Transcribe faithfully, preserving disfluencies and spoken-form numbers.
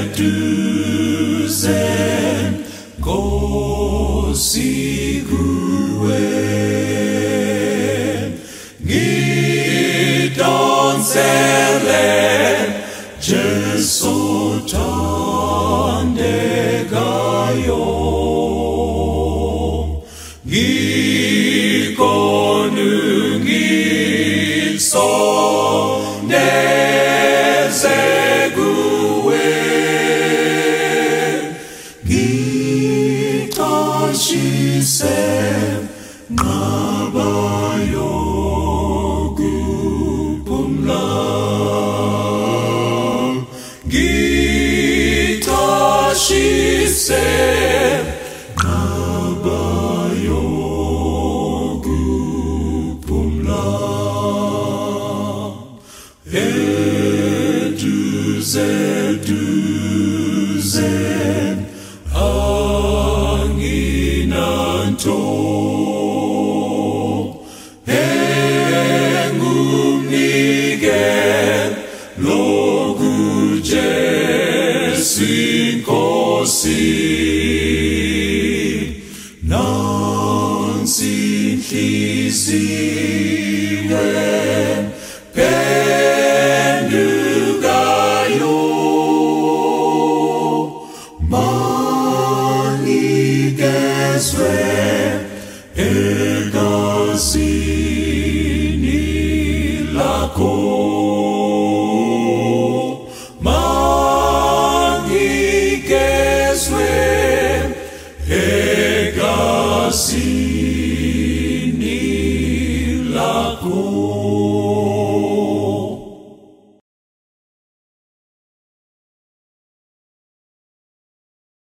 seduce Nkosi kuwe ngidonsele Jesu thandekayo ngikonu ngisondeze kuwe ngicashise ngabayo kuphumla ngicashise ngabayo kuphumla eduze eduze anginanto engumnike lokuje Nkosi nansi inhliziyo